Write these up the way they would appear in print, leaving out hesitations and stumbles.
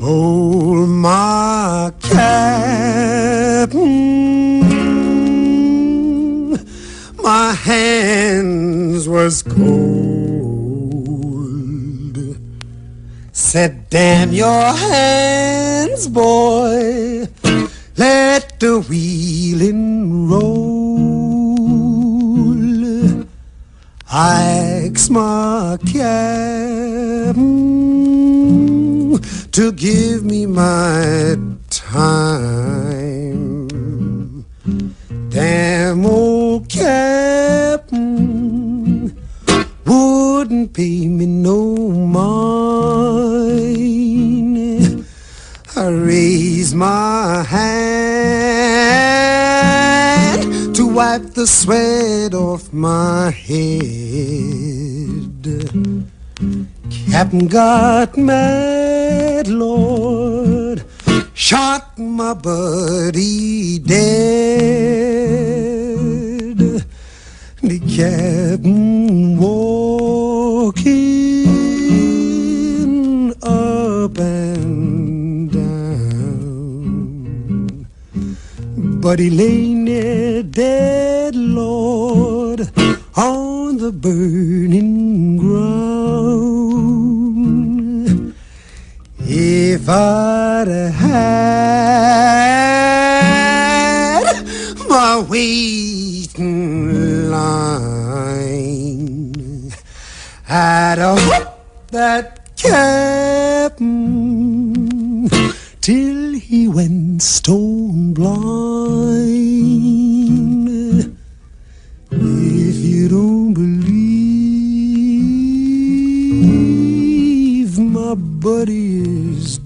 Oh, my captain, my hands was cold. Said, damn your hands, boy, let the wheeling roll. I asked my captain to give me my time. Damn old captain wouldn't pay me no mind. I raised my hand to wipe the sweat off my head. Captain got mad, Lord, shot my buddy dead. The captain walking up and down, but he lay near dead, Lord, on the burning ground. If I'd had my waiting line, I'd have whipped that captain till he went stone blind. If you don't believe my buddy is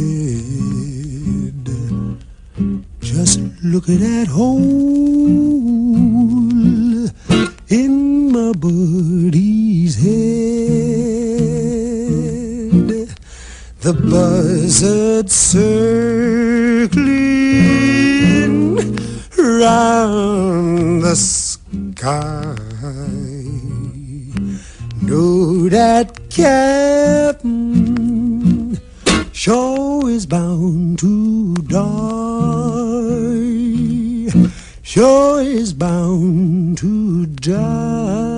dead, just look at that hole in my buddy's head. The buzzard circling round the sky, know that captain sure is bound to die, sure is bound to die.